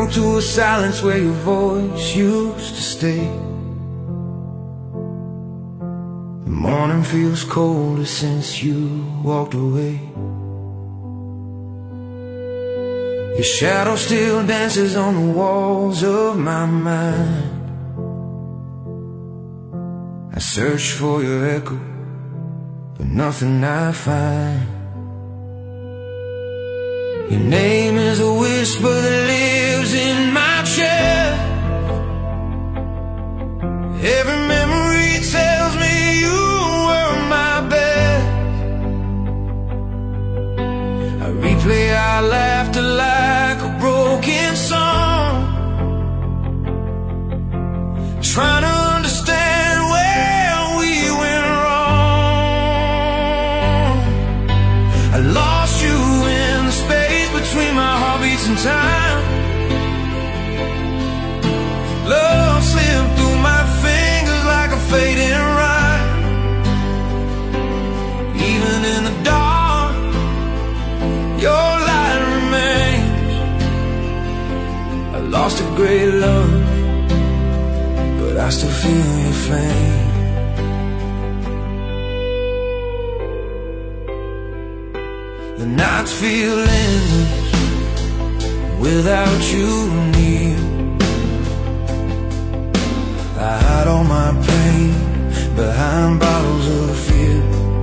to a silence where your voice used to stay. The morning feels colder since you walked away. Your shadow still dances on the walls of my mind. I search for your echo, but nothing I find. Your name is a whisper that lives in my chest. Every memory tells me you were my best. I replay our laughter like a broken song, trying to understand where we went wrong. I lost you in the space between my heartbeats and time. Love slipped through my fingers like a fading rhyme. Even in the dark, your light remains. I lost a great love, but I still feel your flame. The nights feel endless without you near. I hide all my pain behind bottles of fear.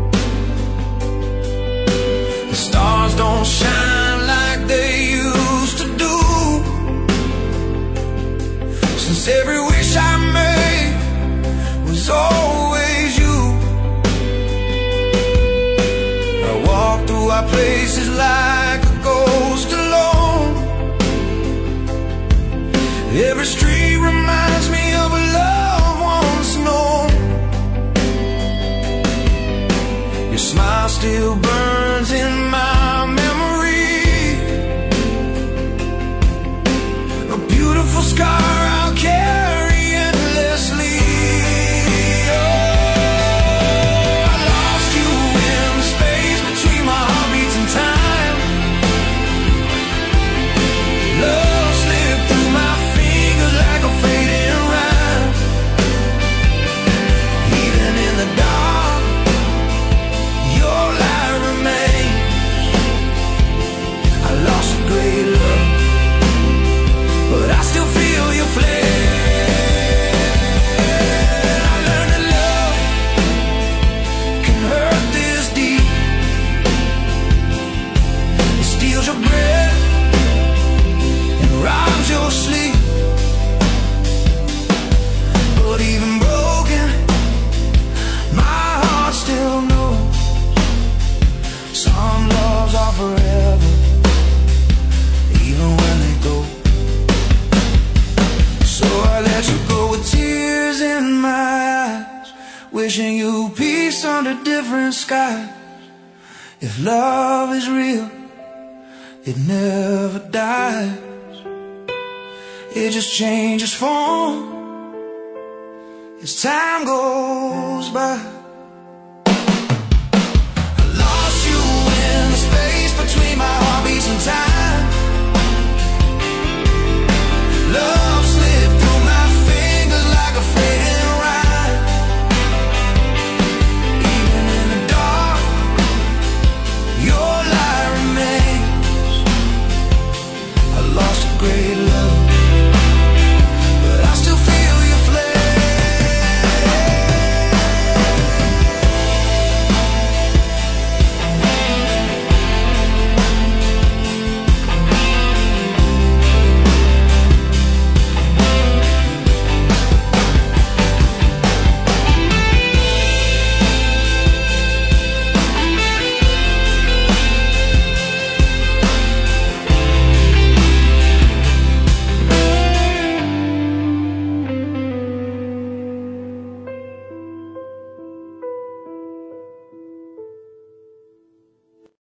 The stars don't shine like they used to do, since every wish I made was always you. I walk through our places like a ghost alone. Every street reminds me of a love once known. Your smile still burns in my memory, a beautiful scar I'll carry endlessly. Oh, I lost you in the space between my heartbeats and time. Love slipped through my fingers like a fading rhyme. Even in the dark, your light remains. I lost a great love, but I still feel your flame. I learned that love can hurt this deep. It steals your breath and robs your sleep. But even broken, my heart still knows some loves are forever, even when they go. So I let you go with tears in my eyes, wishing you peace under different skies. If love is real, it never dies. It just changes form as time goes by. I lost you in the space between my heartbeats and time. Love